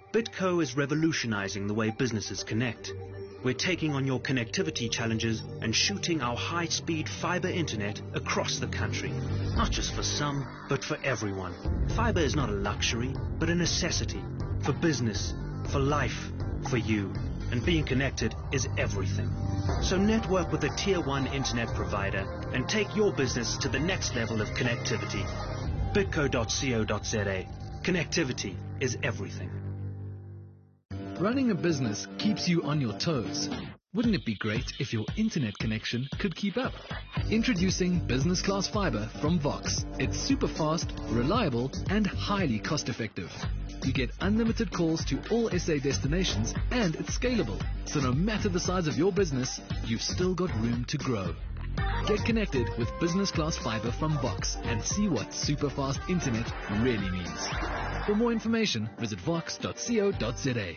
BitCo is revolutionizing the way businesses connect. We're taking on your connectivity challenges and shooting our high-speed fiber internet across the country. Not just for some, but for everyone. Fiber is not a luxury, but a necessity. For business, for life, for you. And being connected is everything. So network with a Tier 1 internet provider and take your business to the next level of connectivity. bitco.co.za. Connectivity is everything. Running a business keeps you on your toes. Wouldn't it be great if your internet connection could keep up? Introducing Business Class Fiber from Vox. It's super fast, reliable, and highly cost effective. You get unlimited calls to all SA destinations, and it's scalable. So no matter the size of your business, you've still got room to grow. Get connected with Business Class Fiber from Vox and see what super fast internet really means. For more information, visit vox.co.za.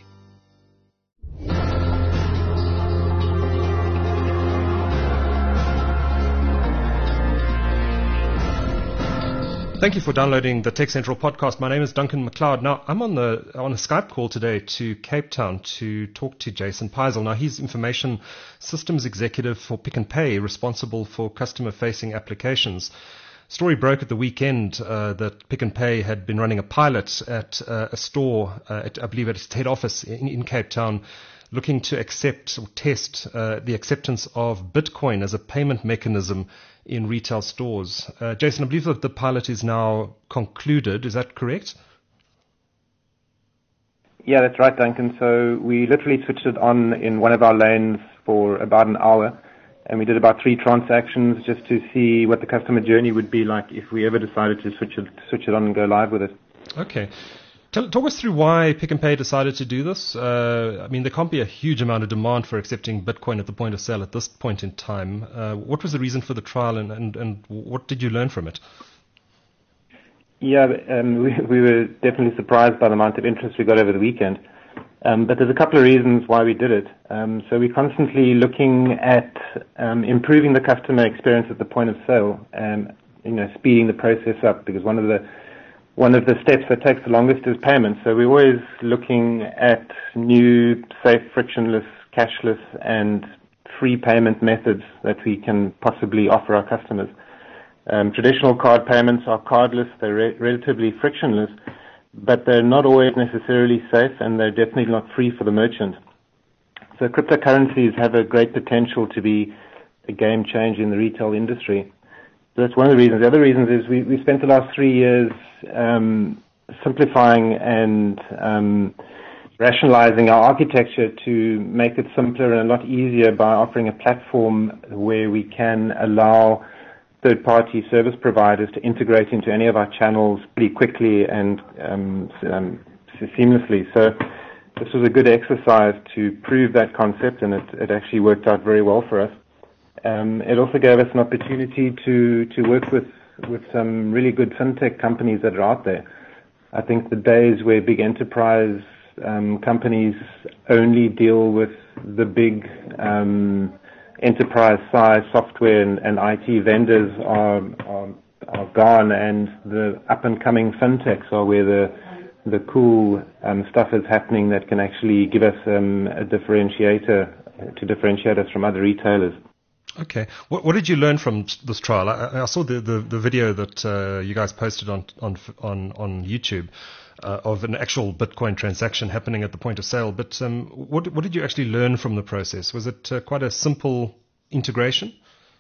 Thank you for downloading the Tech Central podcast. My name is Duncan McLeod. Now, I'm on a Skype call today to Cape Town to talk to Jason Peisel. Now, he's Information Systems Executive for Pick n Pay, responsible for customer-facing applications. Story broke at the weekend that Pick n Pay had been running a pilot at a store, I believe at its head office in Cape Town, looking to accept or test the acceptance of Bitcoin as a payment mechanism in retail stores. Jason, I believe that the pilot is now concluded. Is that correct? Yeah, that's right, Duncan. So we literally switched it on in one of our lanes for about an hour, and we did about 3 transactions just to see what the customer journey would be like if we ever decided to switch it on and go live with it. Okay. Talk us through why Pick n Pay decided to do this. I mean, there can't be a huge amount of demand for accepting Bitcoin at the point of sale at this point in time. What was the reason for the trial, and what did you learn from it? Yeah, we were definitely surprised by the amount of interest we got over the weekend. But there's a couple of reasons why we did it. So we're constantly looking at improving the customer experience at the point of sale and speeding the process up, because one of the steps that takes the longest is payment. So we're always looking at new, safe, frictionless, cashless, and free payment methods that we can possibly offer our customers. Traditional card payments are cardless. They're relatively frictionless, but they're not always necessarily safe, and they're definitely not free for the merchant. So cryptocurrencies have a great potential to be a game changer in the retail industry. So that's one of the reasons. The other reasons is we spent the last 3 years simplifying and rationalizing our architecture to make it simpler and a lot easier by offering a platform where we can allow third-party service providers to integrate into any of our channels pretty quickly and seamlessly. So this was a good exercise to prove that concept, and it actually worked out very well for us. It also gave us an opportunity to work with some really good fintech companies that are out there. I think the days where big enterprise companies only deal with the big enterprise size software and IT vendors are gone, and the up and coming fintechs are where the cool stuff is happening that can actually give us a differentiator to differentiate us from other retailers. Okay. What did you learn from this trial? I saw the video that you guys posted on YouTube of an actual Bitcoin transaction happening at the point of sale. But what did you actually learn from the process? Was it quite a simple integration?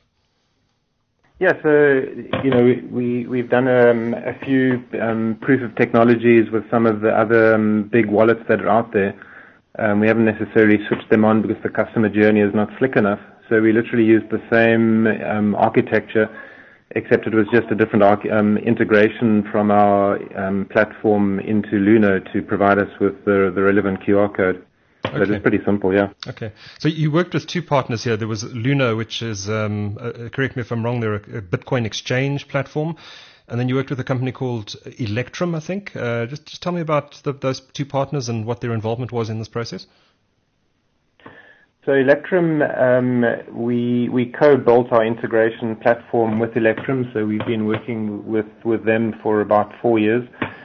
Yeah. So we've done a few proof of technologies with some of the other big wallets that are out there. We haven't necessarily switched them on because the customer journey is not slick enough. So we literally used the same architecture, except it was just a different integration from our platform into Luno to provide us with the relevant QR code. So Okay. it's pretty simple, yeah. Okay. So you worked with 2 partners here. There was Luno, which is, correct me if I'm wrong, they're a Bitcoin exchange platform. And then you worked with a company called Electrum, I think. Just tell me about those 2 partners and what their involvement was in this process. So Electrum, we co-built our integration platform with Electrum, so we've been working with them for about 4 years.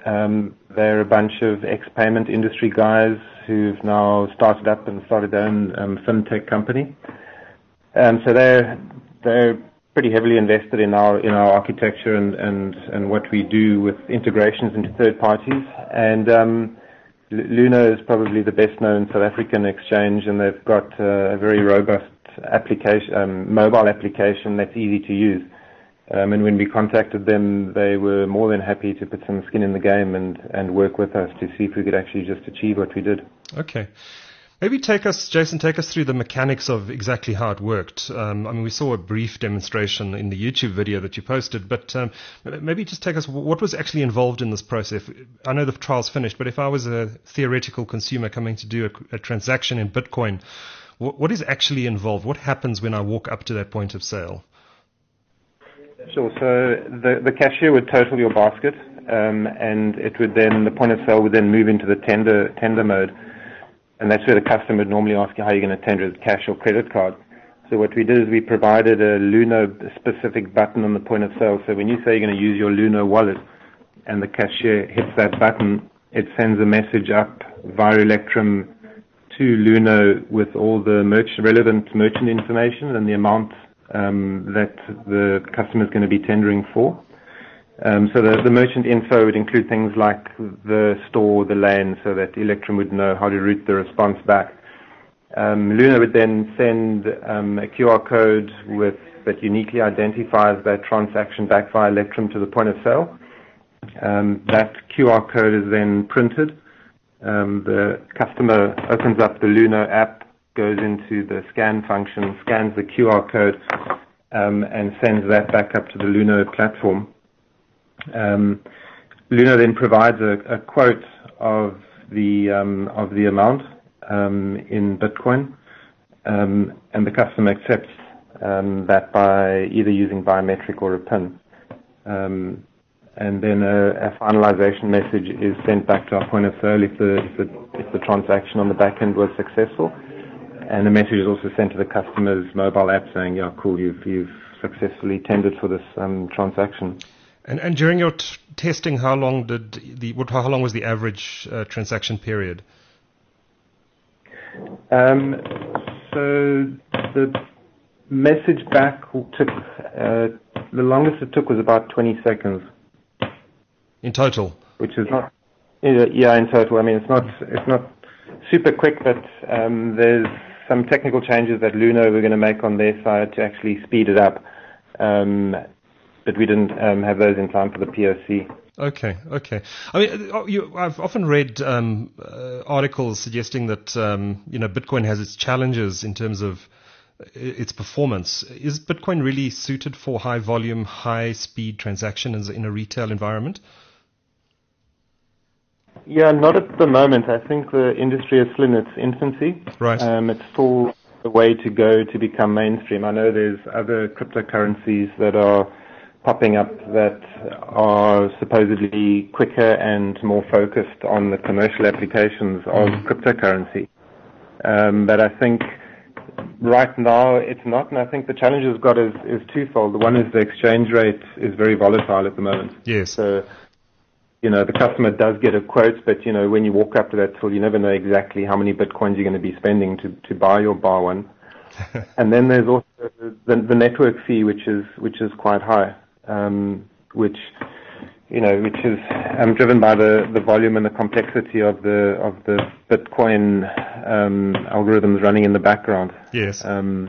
They're a bunch of ex-payment industry guys who've now started up and started their own fintech company. So they're pretty heavily invested in our architecture and what we do with integrations into third parties. And Luno is probably the best known South African exchange, and they've got a very robust application, mobile application that's easy to use. And when we contacted them, they were more than happy to put some skin in the game and work with us to see if we could actually just achieve what we did. Okay. Maybe Jason, take us through the mechanics of exactly how it worked. We saw a brief demonstration in the YouTube video that you posted, but maybe just take us, what was actually involved in this process? I know the trial's finished, but if I was a theoretical consumer coming to do a transaction in Bitcoin, what is actually involved? What happens when I walk up to that point of sale? Sure. So the cashier would total your basket, and it would then, the point of sale would then move into the tender mode. And that's where the customer would normally ask you how you're going to tender it, cash or credit card. So what we did is we provided a Luno-specific button on the point of sale. So when you say you're going to use your Luno wallet and the cashier hits that button, it sends a message up via Electrum to Luno with all the relevant merchant information and the amount that the customer is going to be tendering for. So the merchant info would include things like the store, the lane, so that Electrum would know how to route the response back. Luno would then send a QR code that uniquely identifies that transaction back via Electrum to the point of sale. That QR code is then printed. The customer opens up the Luno app, goes into the scan function, scans the QR code, and sends that back up to the Luno platform. Luno then provides a quote of the amount in Bitcoin, and the customer accepts that by either using biometric or a PIN. And then a finalization message is sent back to our point of sale if the transaction on the back end was successful. And the message is also sent to the customer's mobile app saying, "Yeah, cool, you've successfully tendered for this transaction." And during your testing, how long was the average transaction period? So the message back took the longest it took was about 20 seconds. In total? Which is not, yeah, in total. I mean, it's not super quick, but there's some technical changes that Luno were going to make on their side to actually speed it up. But we didn't have those in time for the POC. Okay. I mean, I've often read articles suggesting that Bitcoin has its challenges in terms of its performance. Is Bitcoin really suited for high volume, high speed transactions in a retail environment? Yeah, not at the moment. I think the industry is still in its infancy. Right. It's still a way to go to become mainstream. I know there's other cryptocurrencies that are popping up that are supposedly quicker and more focused on the commercial applications of cryptocurrency. But I think right now it's not, and I think the challenge it's got is twofold. The one is the exchange rate is very volatile at the moment. Yes. So, the customer does get a quote, but, when you walk up to that till, you never know exactly how many Bitcoins you're going to be spending to buy your bar one. And then there's also the network fee, which is quite high, which is driven by the volume and the complexity of the Bitcoin algorithms running in the background. Yes.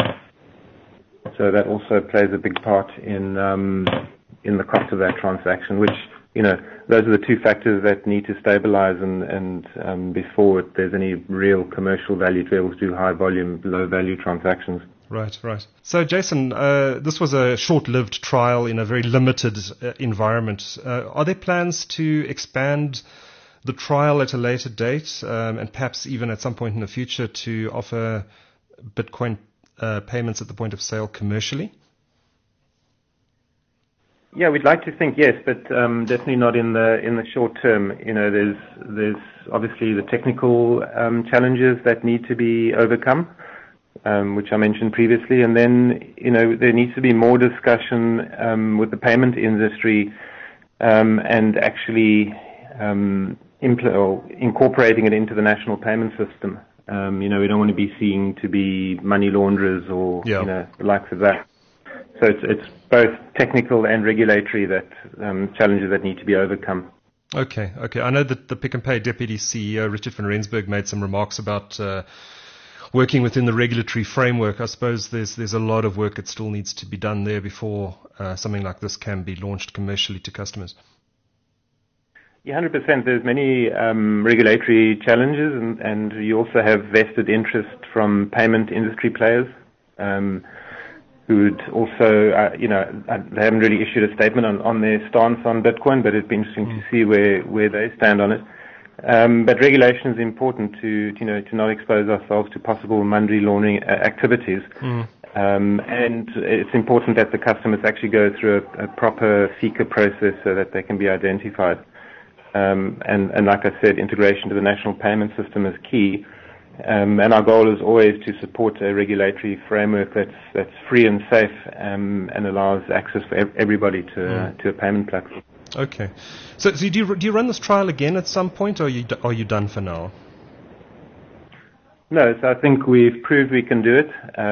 So that also plays a big part in the cost of that transaction, which, those are the two factors that need to stabilize and before there's any real commercial value to be able to do high volume, low value transactions. Right. So, Jason, this was a short-lived trial in a very limited environment. Are there plans to expand the trial at a later date and perhaps even at some point in the future to offer Bitcoin payments at the point of sale commercially? Yeah, we'd like to think yes, but definitely not in the short term. There's obviously the technical challenges that need to be overcome, which I mentioned previously, and then there needs to be more discussion with the payment industry and actually incorporating it into the national payment system. We don't want to be seen to be money launderers or the likes of that. So it's both technical and regulatory challenges that need to be overcome. Okay. I know that the Pick n Pay Deputy CEO, Richard van Rensburg, made some remarks about working within the regulatory framework. I suppose there's a lot of work that still needs to be done there before something like this can be launched commercially to customers. Yeah, 100%. There's many regulatory challenges, and you also have vested interest from payment industry players who would also, they haven't really issued a statement on their stance on Bitcoin, but it'd be interesting to see where they stand on it. But regulation is important to not expose ourselves to possible money laundering activities. And it's important that the customers actually go through a proper FICA process so that they can be identified. And like I said, integration to the national payment system is key. And our goal is always to support a regulatory framework that's free and safe and allows access for everybody to a payment platform. Okay. So do you run this trial again at some point, or are you done for now? No, so I think we've proved we can do it.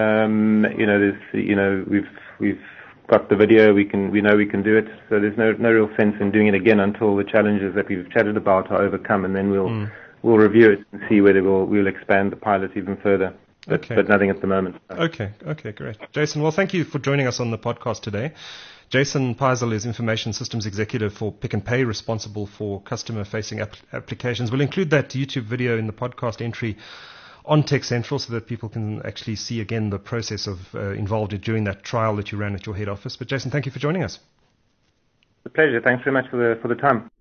We've got the video. We know we can do it. So there's no real sense in doing it again until the challenges that we've chatted about are overcome, and then we'll review it and see whether we'll expand the pilot even further. But nothing at the moment. Okay, great. Jason, well, thank you for joining us on the podcast today. Jason Peisel is Information Systems Executive for Pick n Pay, responsible for customer-facing applications. We'll include that YouTube video in the podcast entry on Tech Central so that people can actually see again the process of involved during that trial that you ran at your head office. But Jason, thank you for joining us. It's a pleasure. Thanks very much for the time.